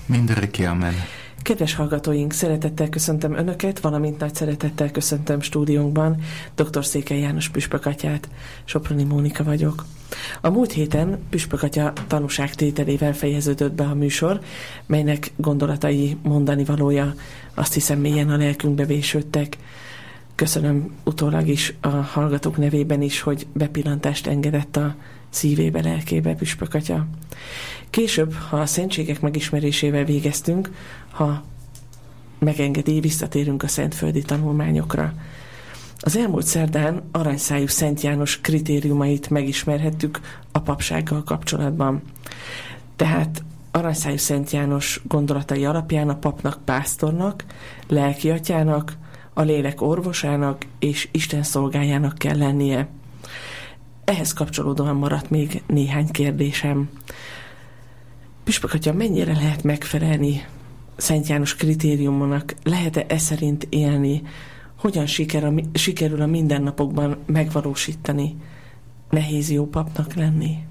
Mindörökké amen. Kedves hallgatóink, szeretettel köszöntöm Önöket, valamint nagy szeretettel köszöntöm stúdiónkban dr. Székely János püspökatyát. Soproni Mónika vagyok. A múlt héten püspökatya tanúságtételével fejeződött be a műsor, melynek gondolatai, mondani valója azt hiszem mélyen a lelkünkbe vésődtek. Köszönöm utólag is a hallgatók nevében is, hogy bepillantást engedett a szívébe, lelkébe püspökatya. Később, ha a szentségek megismerésével végeztünk, ha megengedi, visszatérünk a szentföldi tanulmányokra. Az elmúlt szerdán aranyszájú Szent János kritériumait megismerhettük a papsággal kapcsolatban. Tehát aranyszájú Szent János gondolatai alapján a papnak pásztornak, lelkiatyának, a lélek orvosának és Isten szolgájának kell lennie. Ehhez kapcsolódóan maradt még néhány kérdésem. Püspökatya, mennyire lehet megfelelni Szent János kritériumonak? Lehet-e e szerint élni? Hogyan sikerül a mindennapokban megvalósítani? Nehéz jó papnak lenni?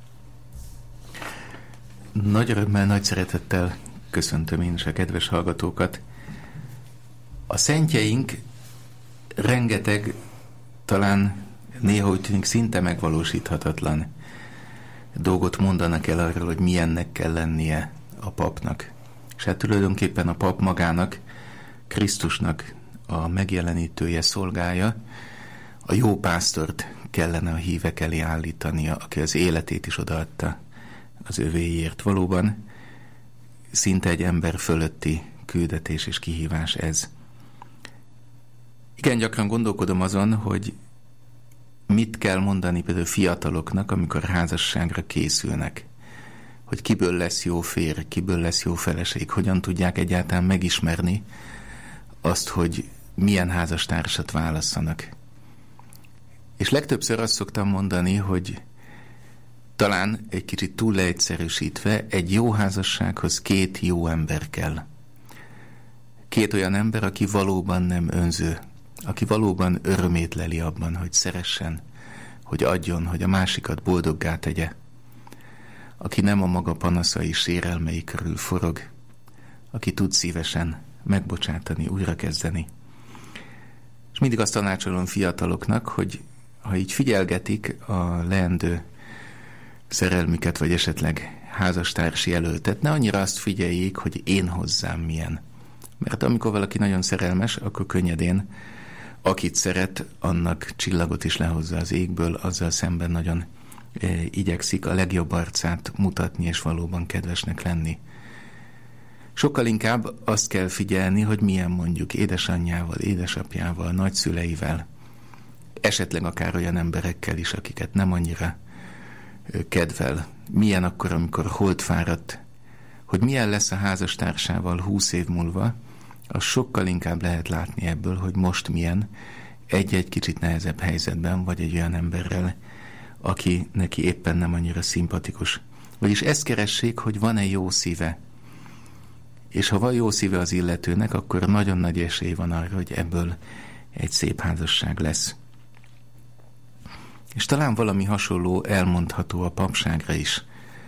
Nagy örömmel, nagy szeretettel köszöntöm én is a kedves hallgatókat. A szentjeink rengeteg, talán néha úgy tűnik szinte megvalósíthatatlan dolgot mondanak el arról, hogy milyennek kell lennie a papnak. És hát tulajdonképpen a pap magának, Krisztusnak a megjelenítője, szolgája, a jó pásztort kellene a hívek elé állítania, aki az életét is odaadta az övéért. Valóban szinte egy ember fölötti küldetés és kihívás ez. Igen, gyakran gondolkodom azon, hogy mit kell mondani például fiataloknak, amikor házasságra készülnek. Hogy kiből lesz jó férj, kiből lesz jó feleség, hogyan tudják egyáltalán megismerni azt, hogy milyen házastársat válasszanak. És legtöbbször azt szoktam mondani, hogy talán egy kicsit túl leegyszerűsítve, egy jó házassághoz 2 jó ember kell. 2 olyan ember, aki valóban nem önző, aki valóban örömét leli abban, hogy szeressen, hogy adjon, hogy a másikat boldoggá tegye, aki nem a maga panaszai, sérelmei körül forog, aki tud szívesen megbocsátani, újrakezdeni. És mindig azt tanácsolom fiataloknak, hogy ha így figyelgetik a leendő szerelmüket, vagy esetleg házastársi jelöltet, ne annyira azt figyeljék, hogy én hozzám milyen. Mert amikor valaki nagyon szerelmes, akkor könnyedén akit szeret, annak csillagot is lehozza az égből, azzal szemben nagyon igyekszik a legjobb arcát mutatni, és valóban kedvesnek lenni. Sokkal inkább azt kell figyelni, hogy milyen mondjuk édesanyjával, édesapjával, nagyszüleivel, esetleg akár olyan emberekkel is, akiket nem annyira kedvel. Milyen akkor, amikor holdfáradt, hogy milyen lesz a házastársával 20 év múlva, az sokkal inkább lehet látni ebből, hogy most milyen egy-egy kicsit nehezebb helyzetben, vagy egy olyan emberrel, aki neki éppen nem annyira szimpatikus. Vagyis ezt keressék, hogy van-e jó szíve. És ha van jó szíve az illetőnek, akkor nagyon nagy esély van arra, hogy ebből egy szép házasság lesz. És talán valami hasonló elmondható a papságra is.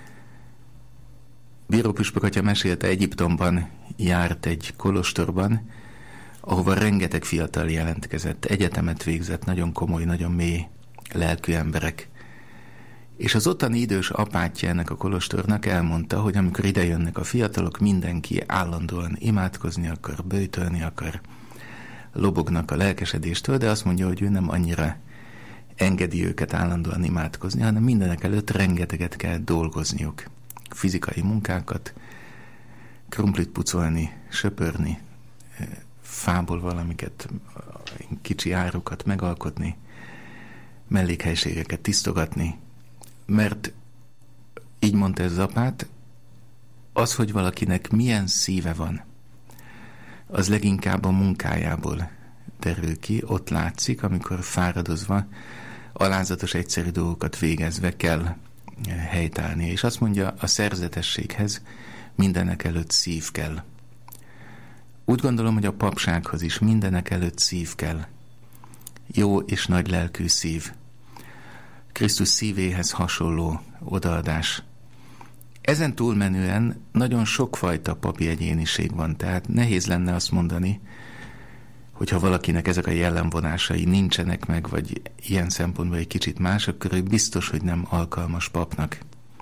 Bíró püspökatya mesélte, Egyiptomban járt egy kolostorban, ahova rengeteg fiatal jelentkezett, egyetemet végzett, nagyon komoly, nagyon mély lelkű emberek. És az ottani idős apátja ennek a kolostornak elmondta, hogy amikor ide jönnek a fiatalok, mindenki állandóan imádkozni akar, böjtölni akar, lobognak a lelkesedéstől, de azt mondja, hogy ő nem annyira engedi őket állandóan imádkozni, hanem mindenek előtt rengeteget kell dolgozniuk. Fizikai munkákat, krumplit pucolni, söpörni, fából valamiket, kicsi árukat megalkotni, mellékhelységeket tisztogatni, mert így mondta ez az apát, az, hogy valakinek milyen szíve van, az leginkább a munkájából derül ki, ott látszik, amikor fáradozva, alázatos egyszerű dolgokat végezve kell helytállni. És azt mondja, a szerzetességhez mindenek előtt szív kell. Úgy gondolom, hogy a papsághoz is mindenek előtt szív kell. Jó és nagy lelkű szív. Krisztus szívéhez hasonló odaadás. Ezen túlmenően nagyon sokfajta papi egyéniség van, tehát nehéz lenne azt mondani, hogyha valakinek ezek a jellemvonásai nincsenek meg, vagy ilyen szempontból egy kicsit más, akkor ő biztos, hogy nem alkalmas papnak.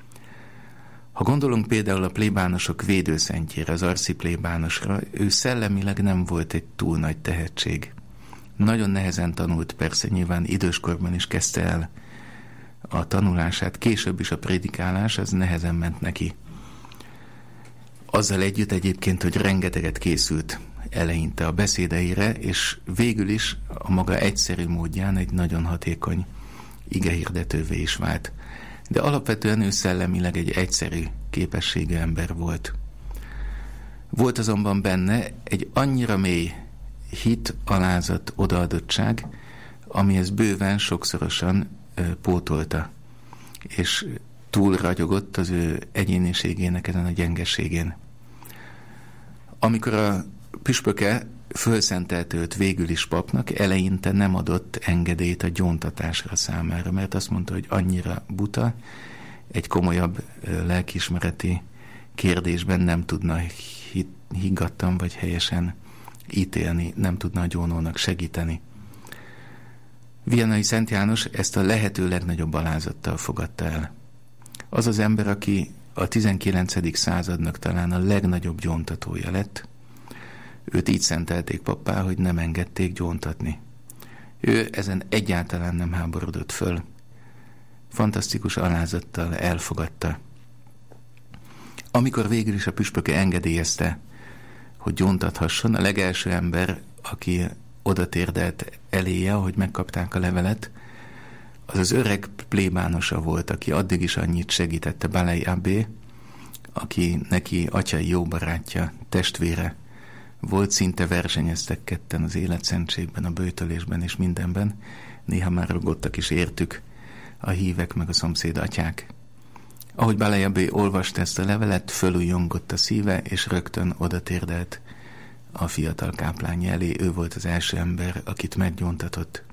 Ha gondolunk például a plébánosok védőszentjére, az arszi plébánosra, ő szellemileg nem volt egy túl nagy tehetség. Nagyon nehezen tanult, persze nyilván időskorban is kezdte el a tanulását, később is a prédikálás, az nehezen ment neki. Azzal együtt egyébként, hogy rengeteget készült eleinte a beszédeire, és végül is a maga egyszerű módján egy nagyon hatékony igehirdetővé is vált. De alapvetően ő szellemileg egy egyszerű képességű ember volt. Volt azonban benne egy annyira mély hit, alázat, odaadottság, ami ezt bőven sokszorosan pótolta, és túl ragyogott az ő egyéniségének ezen a gyengeségén. Amikor a püspöke fölszentelte őt végül is papnak, eleinte nem adott engedélyt a gyóntatásra számára, mert azt mondta, hogy annyira buta, egy komolyabb lelkiismereti kérdésben nem tudna higgadtan vagy helyesen ítélni, nem tudna a gyónónak segíteni. Vianai Szent János ezt a lehető legnagyobb alázattal fogadta el. Az az ember, aki a 19. századnak talán a legnagyobb gyóntatója lett, őt így szentelték pappá, hogy nem engedték gyóntatni. Ő ezen egyáltalán nem háborodott föl. Fantasztikus alázattal elfogadta. Amikor végül is a püspöke engedélyezte, hogy gyóntathasson, a legelső ember, aki oda térdelt eléje, ahogy megkapták a levelet, az öreg plébánosa volt, aki addig is annyit segítette, Balei abbé, aki neki atyai jó barátja, testvére volt, szinte versenyeztek ketten az életszentségben, a böjtölésben és mindenben, néha már rugottak is értük a hívek meg a szomszéd atyák. Ahogy Balei abbé olvasta ezt a levelet, fölújongott a szíve, és rögtön oda térdelt a fiatal káplánja elé. Ő volt az első ember, akit meggyóntatott.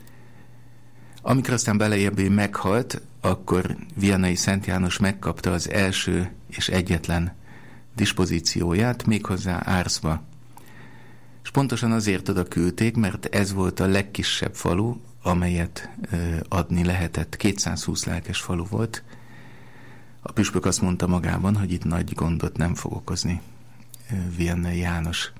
Amikor aztán Balei abbé meghalt, akkor Vianai Szent János megkapta az első és egyetlen dispozícióját, méghozzá Ársba. És pontosan azért oda küldték, mert ez volt a legkisebb falu, amelyet adni lehetett. 220 lelkes falu volt. A püspök azt mondta magában, hogy itt nagy gondot nem fog okozni Vianney János.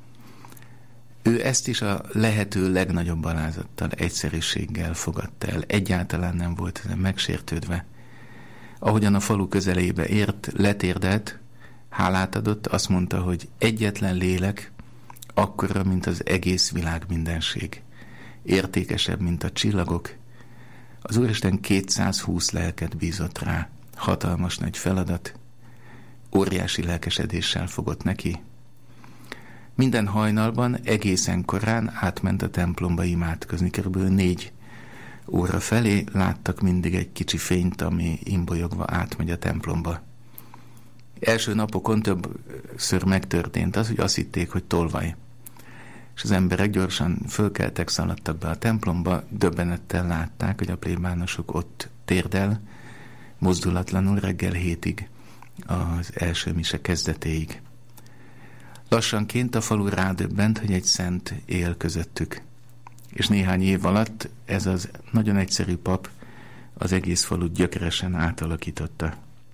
Ő ezt is a lehető legnagyobb alázattal, egyszerűséggel fogadta el. Egyáltalán nem volt ezen megsértődve. Ahogyan a falu közelébe ért, letérdelt, hálát adott, azt mondta, hogy egyetlen lélek akkora, mint az egész világ mindenség. Értékesebb, mint a csillagok. Az Úristen 220 lelket bízott rá. Hatalmas nagy feladat. Óriási lelkesedéssel fogott neki. Minden hajnalban egészen korán átment a templomba imádkozni. Körülbelül 4 óra felé láttak mindig egy kicsi fényt, ami imbolyogva átmegy a templomba. Első napokon többször megtörtént az, hogy azt hitték, hogy tolvaj. És az emberek gyorsan fölkeltek, szaladtak be a templomba, döbbenettel látták, hogy a plébánosok ott térdel, mozdulatlanul reggel 7-ig, az első mise kezdetéig. Lassanként a falu rádöbbent, hogy egy szent él közöttük. És néhány év alatt ez az nagyon egyszerű pap az egész falut gyökeresen átalakította.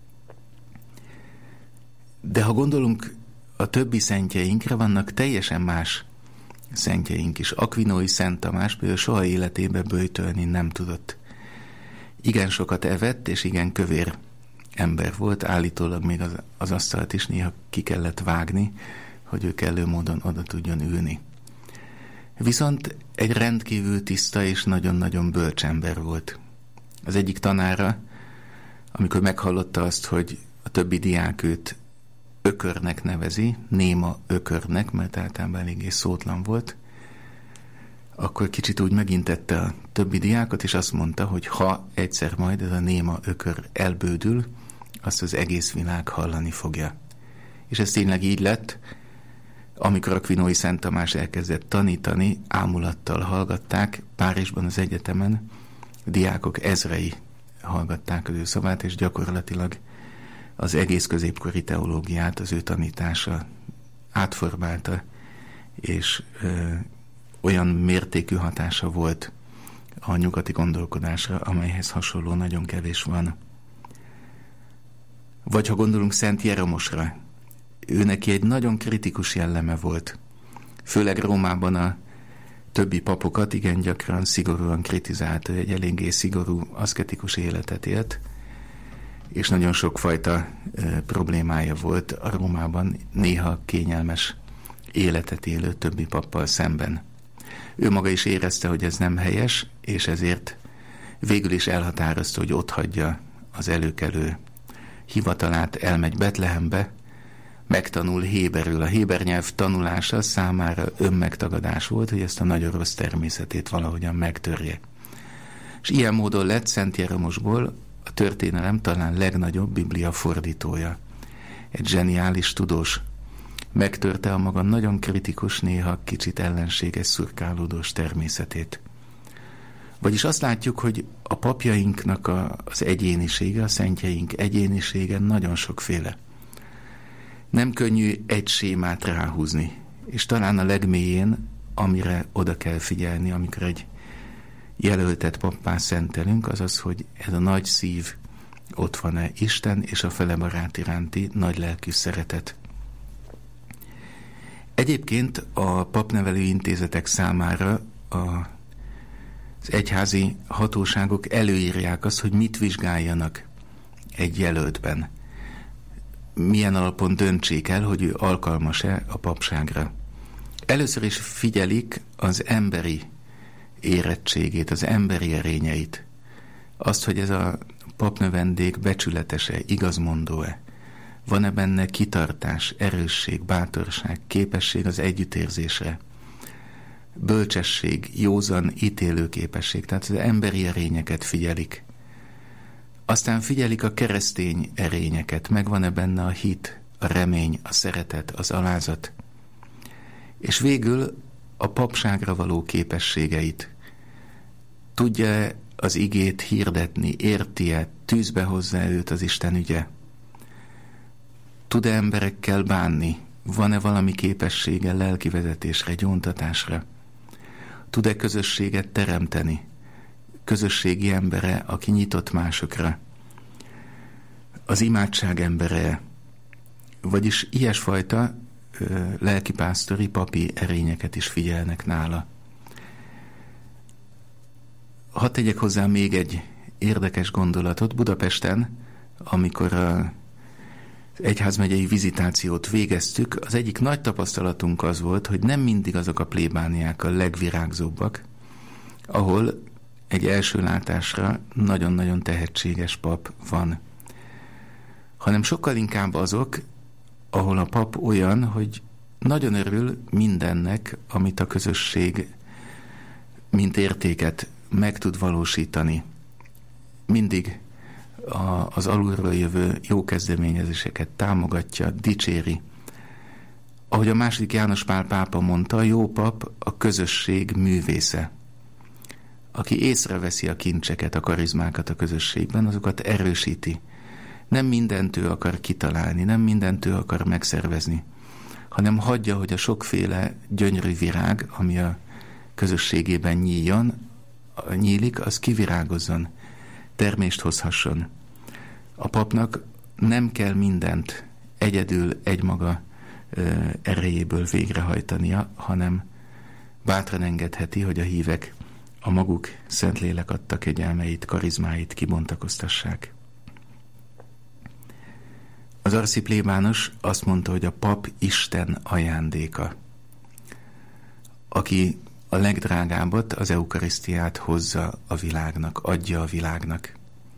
De ha gondolunk a többi szentjeinkre, vannak teljesen más szentjeink is. Akvinói Szent Tamás például soha életében böjtölni nem tudott. Igen sokat evett, és igen kövér ember volt, állítólag még az asztalt is néha ki kellett vágni, hogy ő kellő módon oda tudjon ülni. Viszont egy rendkívül tiszta és nagyon-nagyon bölcs ember volt. Az egyik tanára, amikor meghallotta azt, hogy a többi diák őt ökörnek nevezi, néma ökörnek, mert általában eléggé szótlan volt, akkor kicsit úgy megintette a többi diákot, és azt mondta, hogy ha egyszer majd ez a néma ökör elbődül, azt az egész világ hallani fogja. És ez tényleg így lett. Amikor Akvinói Szent Tamás elkezdett tanítani, ámulattal hallgatták, Párizsban az egyetemen diákok ezrei hallgatták az ő szavát, és gyakorlatilag az egész középkori teológiát, az ő tanítása átformálta, és olyan mértékű hatása volt a nyugati gondolkodásra, amelyhez hasonló nagyon kevés van. Vagy ha gondolunk Szent Jeromosra, ő neki egy nagyon kritikus jelleme volt. Főleg Rómában a többi papokat igen gyakran szigorúan kritizálta, egy eléggé szigorú, aszketikus életet élt, és nagyon sokfajta problémája volt a Rómában néha kényelmes életet élő többi pappal szemben. Ő maga is érezte, hogy ez nem helyes, és ezért végül is elhatározta, hogy otthagyja az előkelő hivatalát, elmegy Betlehembe, megtanul héberül. A héber nyelv tanulása számára önmegtagadás volt, hogy ezt a nagyon rossz természetét valahogyan megtörje. És ilyen módon lett Szent Jeromosból a történelem talán legnagyobb biblia fordítója. Egy zseniális tudós. Megtörte a maga nagyon kritikus, néha kicsit ellenséges, szurkálódós természetét. Vagyis azt látjuk, hogy a papjainknak az egyénisége, a szentjeink egyénisége nagyon sokféle. Nem könnyű egy sémát ráhúzni, és talán a legmélyén, amire oda kell figyelni, amikor egy jelöltet pappá szentelünk, az az, hogy ez a nagy szív ott van-e Isten és a fele barát iránti nagy lelkű szeretet. Egyébként a papnevelő intézetek számára az egyházi hatóságok előírják azt, hogy mit vizsgáljanak egy jelöltben. Milyen alapon döntsék el, hogy ő alkalmas-e a papságra. Először is figyelik az emberi érettségét, az emberi erényeit. Azt, hogy ez a papnövendék becsületes-e, igazmondó-e. Van-e benne kitartás, erősség, bátorság, képesség az együttérzésre, bölcsesség, józan ítélőképesség, tehát az emberi erényeket figyelik. Aztán figyelik a keresztény erényeket, megvan-e benne a hit, a remény, a szeretet, az alázat. És végül a papságra való képességeit. Tudja az igét hirdetni, érti-e, tűzbe hozza őt az Isten ügye? Tud-e emberekkel bánni? Van-e valami képessége lelkivezetésre, gyóntatásra? Tud-e közösséget teremteni? Közösségi embere, aki nyitott másokra? Az imádság embere? Vagyis ilyesfajta lelkipásztori, papi erényeket is figyelnek nála. Hadd tegyek hozzá még egy érdekes gondolatot. Budapesten, amikor az egyházmegyei vizitációt végeztük, az egyik nagy tapasztalatunk az volt, hogy nem mindig azok a plébániák a legvirágzóbbak, ahol egy első látásra nagyon-nagyon tehetséges pap van. Hanem sokkal inkább azok, ahol a pap olyan, hogy nagyon örül mindennek, amit a közösség mint értéket meg tud valósítani. Mindig az alulról jövő jó kezdeményezéseket támogatja, dicséri. Ahogy a II. János Pál pápa mondta, a jó pap a közösség művésze. Aki észreveszi a kincseket, a karizmákat a közösségben, azokat erősíti. Nem mindent ő akar kitalálni, nem mindent ő akar megszervezni, hanem hagyja, hogy a sokféle gyönyörű virág, ami a közösségében nyílik, az kivirágozzon, termést hozhasson. A papnak nem kell mindent egyedül, egymaga erejéből végrehajtania, hanem bátran engedheti, hogy a hívek a maguk Szentlélek adta kegyelmeit, karizmáit kibontakoztassák. Az arszi plébános azt mondta, hogy a pap Isten ajándéka, aki a legdrágábbat, az eukarisztiát hozza a világnak, adja a világnak.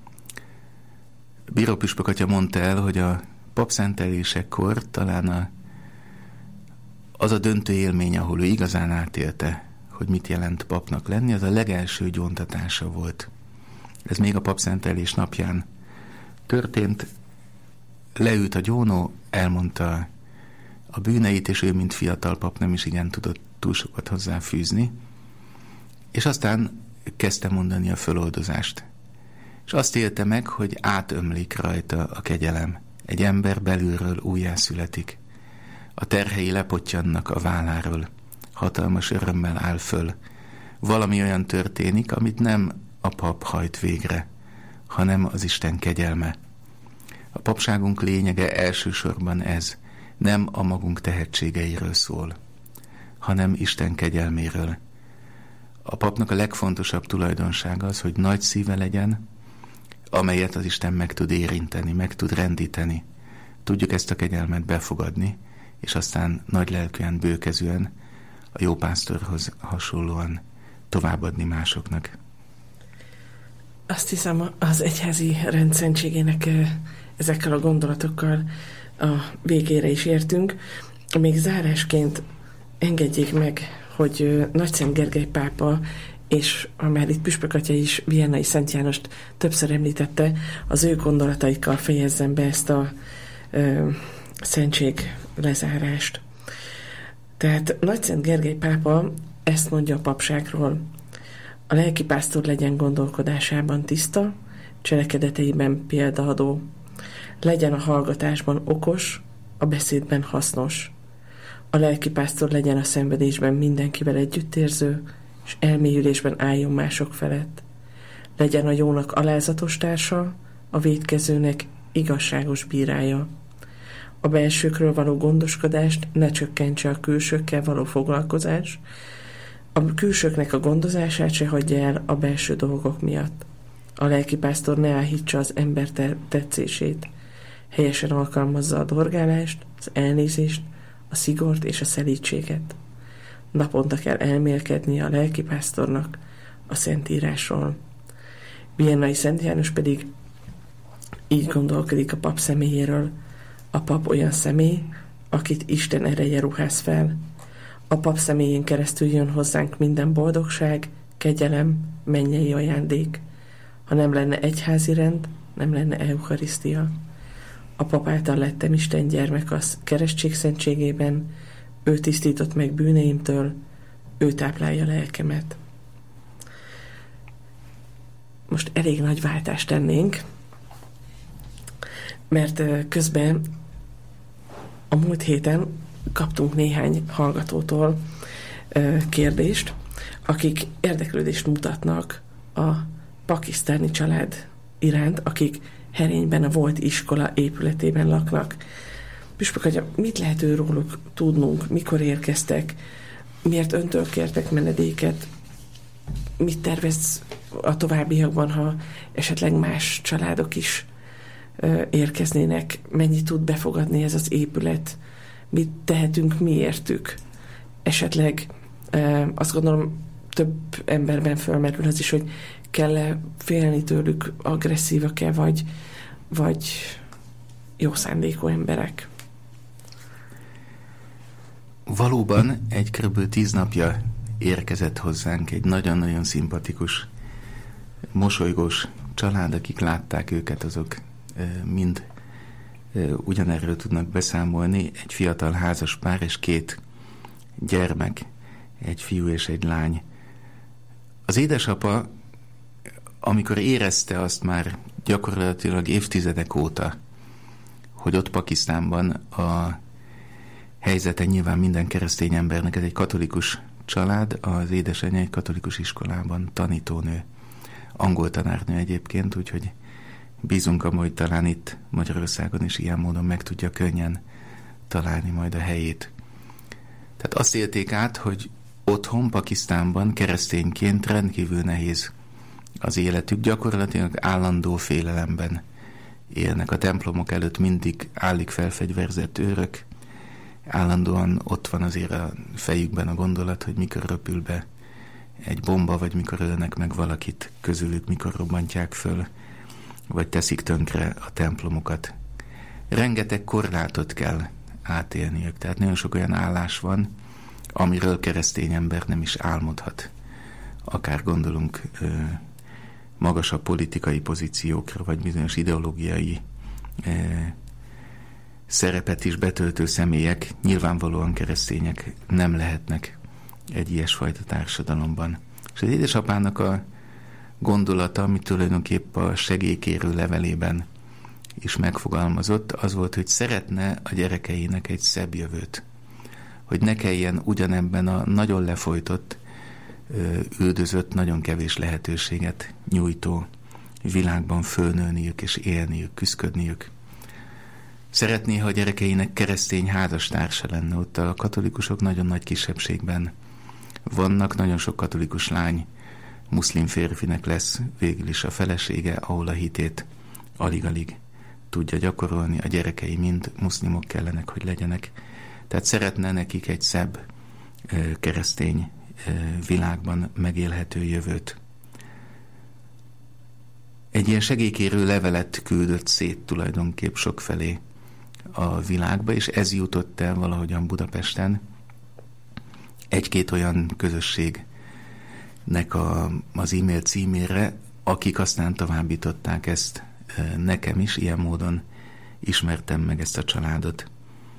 Bíró püspök atya mondta el, hogy a papszentelésekor talán az a döntő élmény, ahol ő igazán átélte, hogy mit jelent papnak lenni, az a legelső gyóntatása volt. Ez még a papszentelés napján történt. Leült a gyónó, elmondta a bűneit, és ő, mint fiatal pap, nem is igen tudott túl sokat hozzáfűzni, és aztán kezdte mondani a föloldozást. És azt élte meg, hogy átömlik rajta a kegyelem. egy ember belülről újjászületik. A terhei lepottyannak a válláról, hatalmas örömmel áll föl. Valami olyan történik, amit nem a pap hajt végre, hanem az Isten kegyelme. A papságunk lényege elsősorban ez, nem a magunk tehetségeiről szól, hanem Isten kegyelméről. A papnak a legfontosabb tulajdonsága az, hogy nagy szíve legyen, amelyet az Isten meg tud érinteni, meg tud rendíteni. Tudjuk ezt a kegyelmet befogadni, és aztán nagy lelkűen, bőkezűen, a jó pásztorhoz hasonlóan továbbadni másoknak. Azt hiszem, az egyházi rendszentségének ezekkel a gondolatokkal a végére is értünk. Még zárásként engedjék meg, hogy Nagyszent Gergely pápa, és már itt Püspök atya is Viennai Szent Jánost többször említette, az ő gondolataikkal fejezzem be ezt a szentség lezárást. Tehát Nagyszent Gergely pápa ezt mondja a papságról: a lelkipásztor legyen gondolkodásában tiszta, cselekedeteiben példaadó, legyen a hallgatásban okos, a beszédben hasznos. A lelkipásztor legyen a szenvedésben mindenkivel együttérző, és elmélyülésben álljon mások felett. Legyen a jónak alázatos társa, a vétkezőnek igazságos bírája. A belsőkről való gondoskodást ne csökkentse a külsőkkel való foglalkozás, a külsőknek a gondozását se hagyja el a belső dolgok miatt. A lelkipásztor ne áhítsa az ember tetszését, helyesen alkalmazza a dorgálást, az elnézést, a szigort és a szelídséget. Naponta kell elmélkednie a lelkipásztornak a Szentírásról. Viennai Szent János pedig így gondolkodik a pap személyéről: a pap olyan személy, akit Isten ereje ruház fel. A pap személyén keresztül jön hozzánk minden boldogság, kegyelem, mennyei ajándék. Ha nem lenne egyházi rend, nem lenne eucharisztia. A pap által lettem Isten gyermek az keresztségszentségében, ő tisztított meg bűneimtől, ő táplálja lelkemet. Most elég nagy váltást tennénk, mert közben a múlt héten kaptunk néhány hallgatótól kérdést, akik érdeklődést mutatnak a pakisztáni család iránt, akik Herényben a volt iskola épületében laknak. Püspök atya, mit lehet róluk tudnunk, mikor érkeztek, miért öntől kértek menedéket, mit tervez a továbbiakban, ha esetleg más családok is érkeznének, mennyit tud befogadni ez az épület, mit tehetünk miértük. Esetleg azt gondolom, több emberben fölmerül az is, hogy kell-e félni tőlük, agresszívak-e, vagy jó szándékú emberek. Valóban egy kb. 10 napja érkezett hozzánk egy nagyon-nagyon szimpatikus, mosolygós család, akik látták őket, azok mind ugyanerről tudnak beszámolni. Egy fiatal házas pár és 2 gyermek, egy fiú és egy lány. Az édesapa, amikor érezte azt már gyakorlatilag évtizedek óta, hogy ott Pakisztánban a helyzete nyilván minden keresztény embernek, ez egy katolikus család, az édesanyja egy katolikus iskolában tanítónő, angol tanárnő egyébként, úgyhogy bízunk abban, hogy talán itt Magyarországon is ilyen módon meg tudja könnyen találni majd a helyét. Tehát azt élték át, hogy otthon, Pakisztánban keresztényként rendkívül nehéz az életük, gyakorlatilag állandó félelemben élnek. A templomok előtt mindig állik felfegyverzett őrök, állandóan ott van azért a fejükben a gondolat, hogy mikor röpül be egy bomba, vagy mikor ölnek meg valakit közülük, mikor robbantják föl, vagy teszik tönkre a templomokat. Rengeteg korlátot kell átélniük, tehát nagyon sok olyan állás van, amiről keresztény ember nem is álmodhat. Akár gondolunk magasabb politikai pozíciókra, vagy bizonyos ideológiai szerepet is betöltő személyek, nyilvánvalóan keresztények nem lehetnek egy ilyesfajta társadalomban. És az édesapának a gondolata, amit tulajdonképpen a segélykérő levelében is megfogalmazott, az volt, hogy szeretne a gyerekeinek egy szebb jövőt. Hogy ne kelljen ugyanebben a nagyon lefolytott, üldözött, nagyon kevés lehetőséget nyújtó világban fölnőniük és élniük, küszködniük. Szeretné, ha a gyerekeinek keresztény házastársa lenne. Ott a katolikusok nagyon nagy kisebbségben vannak, nagyon sok katolikus lány muszlim férfinek lesz végül is a felesége, ahol a hitét alig-alig tudja gyakorolni, a gyerekei mind muszlimok kellenek, hogy legyenek. Tehát szeretne nekik egy szebb keresztény világban megélhető jövőt. Egy ilyen segélykérő levelet küldött szét tulajdonképp sokfelé a világba, és ez jutott el valahogyan Budapesten egy-két olyan közösségnek az e-mail címére, akik aztán továbbították ezt nekem is, ilyen módon ismertem meg ezt a családot.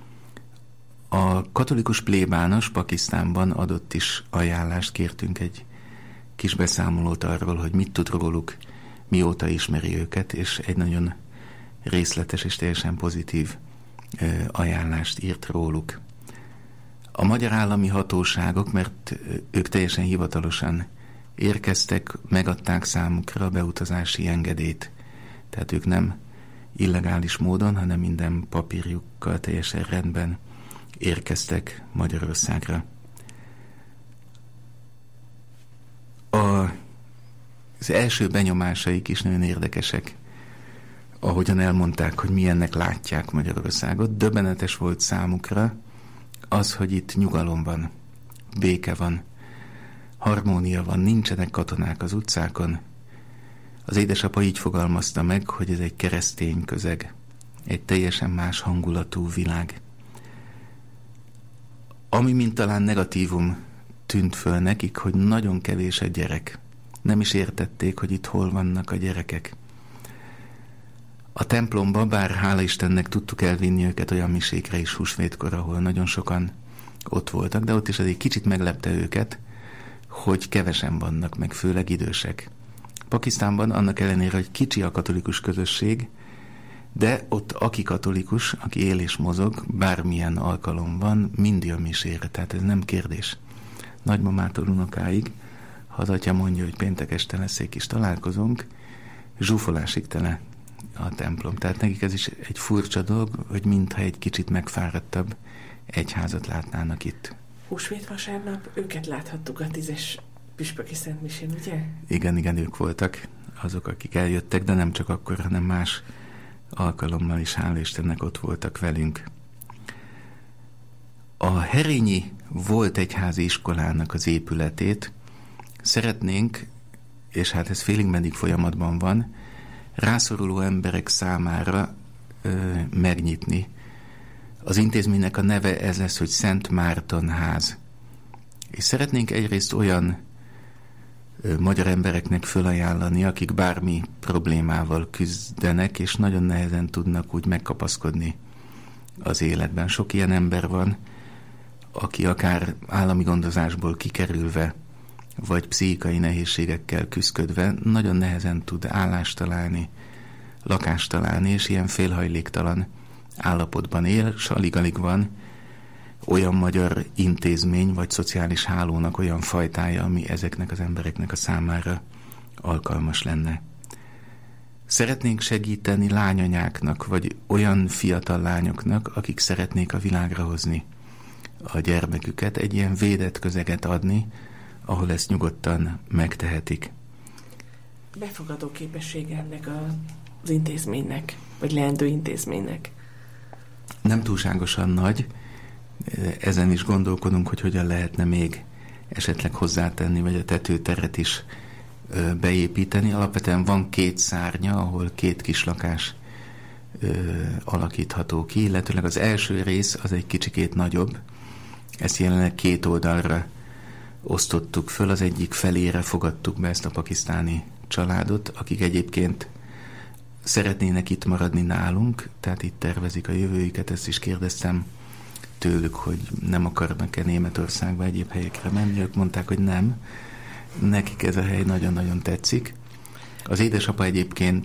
A katolikus plébános Pakisztánban adott is ajánlást, kértünk egy kis beszámolót arról, hogy mit tud róluk, mióta ismeri őket, és egy nagyon részletes és teljesen pozitív ajánlást írt róluk. A magyar állami hatóságok, mert ők teljesen hivatalosan érkeztek, megadták számukra a beutazási engedélyt. Tehát ők nem illegális módon, hanem minden papírjukkal teljesen rendben érkeztek Magyarországra. Az első benyomásaik is nagyon érdekesek, ahogyan elmondták, hogy milyennek látják Magyarországot. Döbbenetes volt számukra az, hogy itt nyugalom van, béke van, harmónia van, nincsenek katonák az utcákon. Az édesapa így fogalmazta meg, hogy ez egy keresztény közeg, egy teljesen más hangulatú világ. Ami mint talán negatívum tűnt föl nekik, hogy nagyon kevés a gyerek. Nem is értették, hogy itt hol vannak a gyerekek. A templomba, bár hála Istennek tudtuk elvinni őket olyan misékre is húsvétkor, ahol nagyon sokan ott voltak, de ott is egy kicsit meglepte őket, hogy kevesen vannak, meg főleg idősek. Pakisztánban annak ellenére, hogy kicsi a katolikus közösség, de ott aki katolikus, aki él és mozog, bármilyen alkalom van, mind jön misére, tehát ez nem kérdés. Nagymamától unokáig, ha az atya mondja, hogy péntek este lesz egy kis találkozónk, zsúfolásig tele a templom. Tehát nekik ez is egy furcsa dolog, hogy mintha egy kicsit megfáradtabb egyházat látnának itt. Húsvét vasárnap őket láthattuk a 10-es püspöki szentmisén, ugye? Igen, ők voltak azok, akik eljöttek, de nem csak akkor, hanem más alkalommal is, hála Istennek, ott voltak velünk. A herényi volt egyházi iskolának az épületét szeretnénk, és hát ez félig meddig folyamatban van, rászoruló emberek számára megnyitni. Az intézménynek a neve ez lesz, hogy Szent Márton ház. És szeretnénk egyrészt olyan magyar embereknek fölajánlani, akik bármi problémával küzdenek, és nagyon nehezen tudnak úgy megkapaszkodni az életben. Sok ilyen ember van, aki akár állami gondozásból kikerülve, vagy pszichikai nehézségekkel küszködve nagyon nehezen tud állást találni, lakást találni, és ilyen félhajléktalan állapotban él, és alig-alig van olyan magyar intézmény, vagy szociális hálónak olyan fajtája, ami ezeknek az embereknek a számára alkalmas lenne. Szeretnénk segíteni lányanyáknak, vagy olyan fiatal lányoknak, akik szeretnék a világra hozni a gyermeküket, egy ilyen védett közeget adni, ahol ezt nyugodtan megtehetik. Befogadó képessége ennek az intézménynek, vagy leendő intézménynek? Nem túlságosan nagy. Ezen is gondolkodunk, hogy hogyan lehetne még esetleg hozzátenni, vagy a tetőteret is beépíteni. Alapvetően van 2 szárnya, ahol 2 kis lakás alakítható ki, illetőleg az első rész az egy kicsikét nagyobb. Ezt jelenleg 2 oldalra osztottuk föl, az egyik felére fogadtuk be ezt a pakisztáni családot, akik egyébként szeretnének itt maradni nálunk, tehát itt tervezik a jövőjüket, ezt is kérdeztem tőlük, hogy nem akarnak-e Németországba, egyéb helyekre menni, ők mondták, hogy nem, nekik ez a hely nagyon-nagyon tetszik. Az édesapa egyébként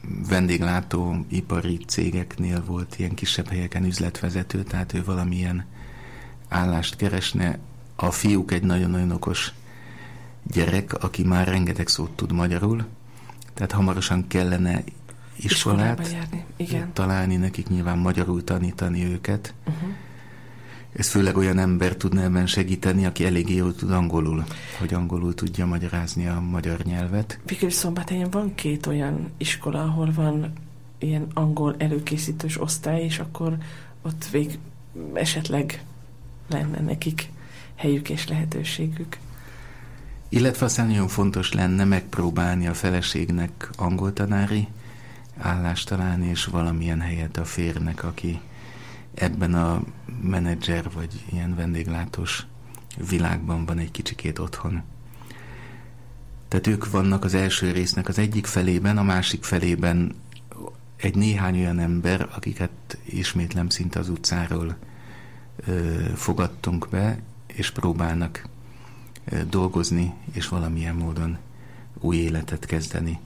vendéglátó ipari cégeknél volt ilyen kisebb helyeken üzletvezető, tehát ő valamilyen állást keresne. A fiúk egy nagyon-nagyon okos gyerek, aki már rengeteg szót tud magyarul, tehát hamarosan kellene iskolát találni nekik, nyilván magyarul tanítani őket. Ez főleg olyan ember tudna ebben segíteni, aki eléggé jól tud angolul, hogy angolul tudja magyarázni a magyar nyelvet. Végül Szombathelyen van 2 olyan iskola, ahol van ilyen angol előkészítős osztály, és akkor ott esetleg lenne nekik helyük és lehetőségük. Illetve aztán nagyon fontos lenne megpróbálni a feleségnek angoltanári állást találni, és valamilyen helyet a férnek, aki ebben a menedzser vagy ilyen vendéglátós világban van egy kicsikét otthon. Tehát ők vannak az első résznek az egyik felében, a másik felében egy néhány olyan ember, akiket ismétlem szinte az utcáról fogadtunk be, és próbálnak dolgozni, és valamilyen módon új életet kezdeni.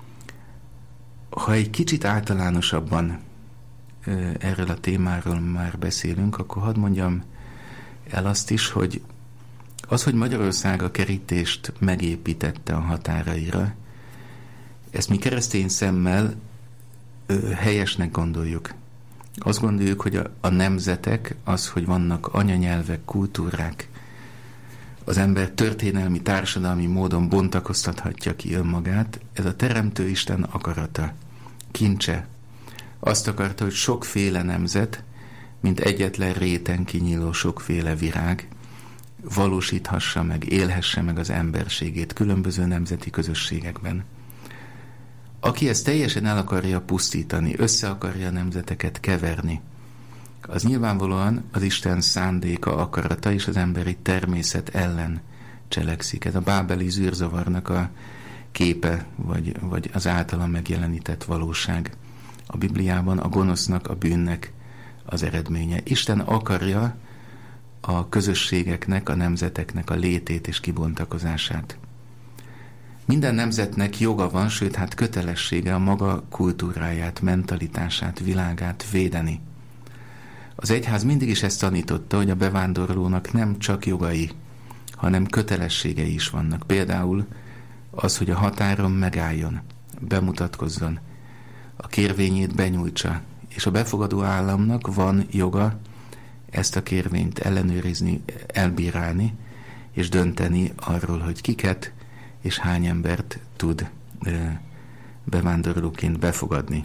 Ha egy kicsit általánosabban erről a témáról már beszélünk, akkor hadd mondjam el azt is, hogy hogy Magyarország a kerítést megépítette a határaira, ezt mi keresztény szemmel helyesnek gondoljuk. Azt gondoljuk, hogy a nemzetek, az, hogy vannak anyanyelvek, kultúrák, az ember történelmi, társadalmi módon bontakoztathatja ki önmagát, ez a Teremtő Isten akarata, kincse. Azt akarta, hogy sokféle nemzet, mint egyetlen réten kinyíló sokféle virág, valósíthassa meg, élhesse meg az emberségét különböző nemzeti közösségekben. Aki ezt teljesen el akarja pusztítani, össze akarja a nemzeteket keverni, az nyilvánvalóan az Isten szándéka, akarata és az emberi természet ellen cselekszik. Ez a bábeli zűrzavarnak a képe, vagy az általa megjelenített valóság. A Bibliában a gonosznak, a bűnnek az eredménye. Isten akarja a közösségeknek, a nemzeteknek a létét és kibontakozását. Minden nemzetnek joga van, sőt, hát kötelessége a maga kultúráját, mentalitását, világát védeni. Az egyház mindig is ezt tanította, hogy a bevándorlónak nem csak jogai, hanem kötelességei is vannak. Például az, hogy a határon megálljon, bemutatkozzon, a kérvényét benyújtsa, és a befogadó államnak van joga ezt a kérvényt ellenőrizni, elbírálni, és dönteni arról, hogy kiket és hány embert tud bevándorlóként befogadni.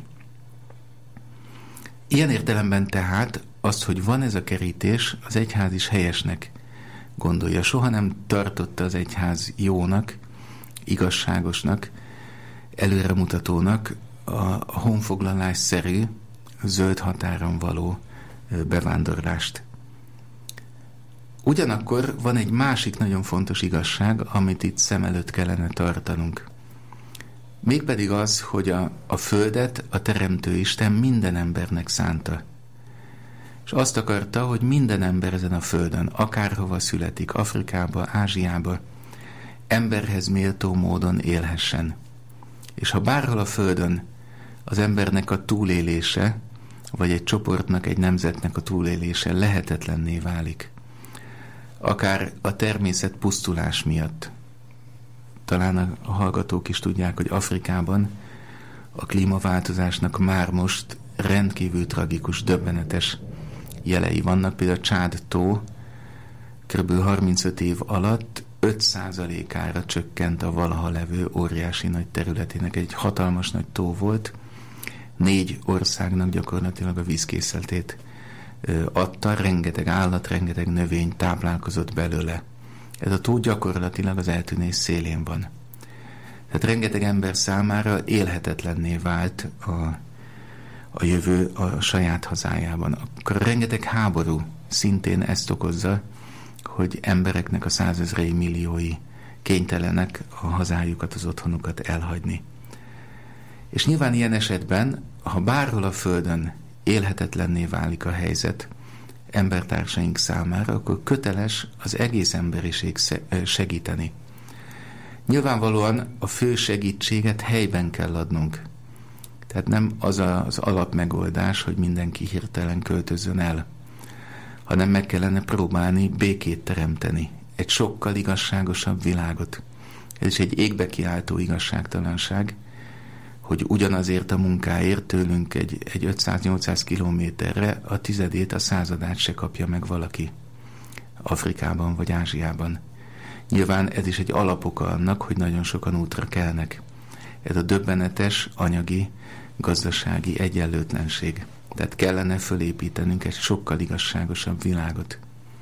Ilyen értelemben tehát azt, hogy van ez a kerítés, az egyház is helyesnek gondolja. Soha nem tartotta az egyház jónak, igazságosnak, előremutatónak a honfoglalásszerű, zöld határon való bevándorlást. Ugyanakkor van egy másik nagyon fontos igazság, amit itt szem előtt kellene tartanunk. Mégpedig az, hogy a földet a Teremtő Isten minden embernek szánta. És azt akarta, hogy minden ember ezen a földön, akárhova születik, Afrikába, Ázsiába, emberhez méltó módon élhessen. És ha bárhol a földön az embernek a túlélése, vagy egy csoportnak, egy nemzetnek a túlélése lehetetlenné válik, akár a természet pusztulás miatt. Talán a hallgatók is tudják, hogy Afrikában a klímaváltozásnak már most rendkívül tragikus, döbbenetes jelei vannak. Például a Csád-tó kb. 35 év alatt 5%-ára csökkent a valaha levő óriási nagy területének. Egy hatalmas nagy tó volt, 4 országnak gyakorlatilag a vízkészletét adta, rengeteg állat, rengeteg növény táplálkozott belőle. Ez a tó gyakorlatilag az eltűnés szélén van. Tehát rengeteg ember számára élhetetlenné vált a jövő a saját hazájában. Akkor rengeteg háború szintén ezt okozza, hogy embereknek a 100 000 milliói kénytelenek a hazájukat, az otthonukat elhagyni. És nyilván ilyen esetben, ha bárhol a földön élhetetlenné válik a helyzet embertársaink számára, akkor köteles az egész emberiség segíteni. Nyilvánvalóan a fő segítséget helyben kell adnunk. Tehát nem az az alapmegoldás, hogy mindenki hirtelen költözzön el, hanem meg kellene próbálni békét teremteni, egy sokkal igazságosabb világot. Ez is egy égbe kiáltó igazságtalanság, hogy ugyanazért a munkáért tőlünk egy 500-800 kilométerre a 10-ét, a 100-át se kapja meg valaki Afrikában vagy Ázsiában. Nyilván ez is egy alapoka annak, hogy nagyon sokan útra kelnek. Ez a döbbenetes anyagi, gazdasági egyenlőtlenség. Tehát kellene fölépítenünk egy sokkal igazságosabb világot.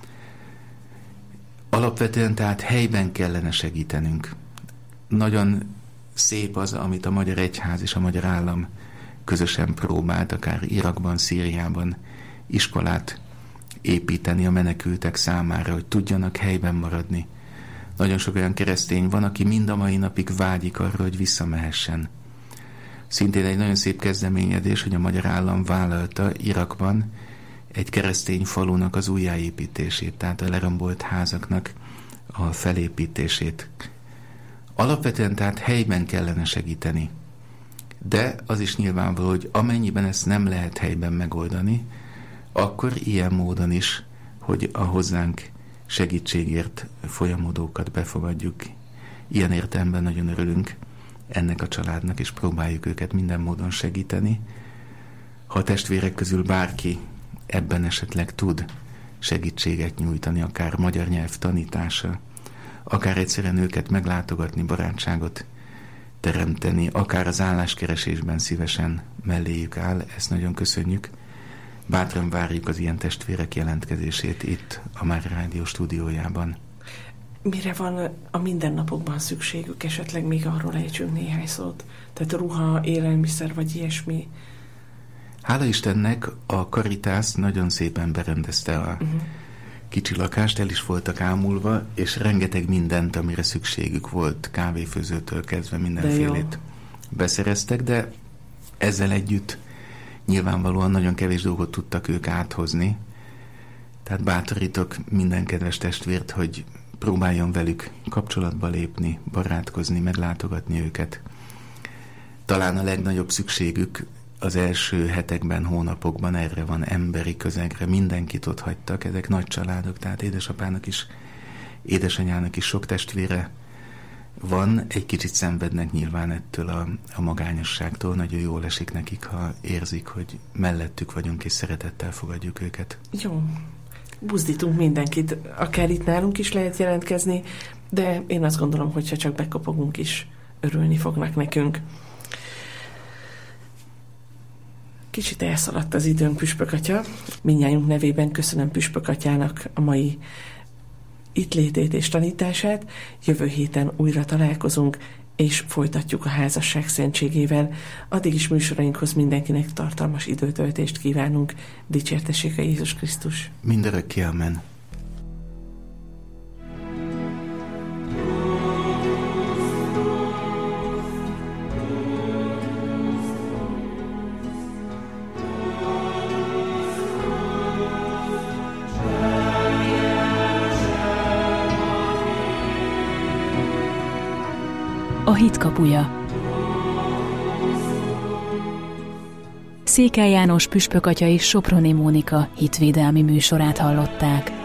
Alapvetően tehát helyben kellene segítenünk. Nagyon szép az, amit a Magyar Egyház és a Magyar Állam közösen próbált, akár Irakban, Szíriában iskolát építeni a menekültek számára, hogy tudjanak helyben maradni. Nagyon sok olyan keresztény van, aki mind a mai napig vágyik arra, hogy visszamehessen. Szintén egy nagyon szép kezdeményezés, hogy a Magyar Állam vállalta Irakban egy keresztény falunak az újjáépítését, tehát a lerombolt házaknak a felépítését. Alapvetően tehát helyben kellene segíteni. De az is nyilvánvaló, hogy amennyiben ezt nem lehet helyben megoldani, akkor ilyen módon is, hogy a hozzánk segítségért folyamodókat befogadjuk. Ilyen értelemben nagyon örülünk ennek a családnak, és próbáljuk őket minden módon segíteni. Ha a testvérek közül bárki ebben esetleg tud segítséget nyújtani, akár magyar nyelv tanítása, akár egyszerűen őket meglátogatni, barátságot teremteni, akár az álláskeresésben szívesen melléjük áll, ezt nagyon köszönjük. Bátran várjuk az ilyen testvérek jelentkezését itt a Mária Rádió stúdiójában. Mire van a mindennapokban szükségük? Esetleg még arról ejtsünk néhány szót. Tehát ruha, élelmiszer vagy ilyesmi. Hála Istennek a Caritas nagyon szépen berendezte a kicsi lakást, el is voltak ámulva, és rengeteg mindent, amire szükségük volt, kávéfőzőtől kezdve mindenfélét beszereztek, de ezzel együtt nyilvánvalóan nagyon kevés dolgot tudtak ők áthozni. Tehát bátorítok minden kedves testvért, hogy próbáljon velük kapcsolatba lépni, barátkozni, meglátogatni őket. Talán a legnagyobb szükségük az első hetekben, hónapokban erre van, emberi közegre, mindenkit ott hagytak, ezek nagy családok, tehát édesapának is, édesanyának is sok testvére van, egy kicsit szenvednek nyilván ettől a magányosságtól, nagyon jól esik nekik, ha érzik, hogy mellettük vagyunk, és szeretettel fogadjuk őket. Jó, buzdítunk mindenkit, akár itt nálunk is lehet jelentkezni, de én azt gondolom, hogyha csak bekopogunk is, örülni fognak nekünk. Kicsit elszaladt az időnk, Püspök atya. Mindnyájunk nevében köszönöm Püspök atyának a mai itt létét és tanítását. Jövő héten újra találkozunk, és folytatjuk a házasság szentségével. Addig is műsorainkhoz mindenkinek tartalmas időtöltést kívánunk. Dicsértessék a Jézus Krisztus. Mindörökké, amen. A hit kapuja. Székely János püspök atya és Soproni Mónika hitvédelmi műsorát hallották.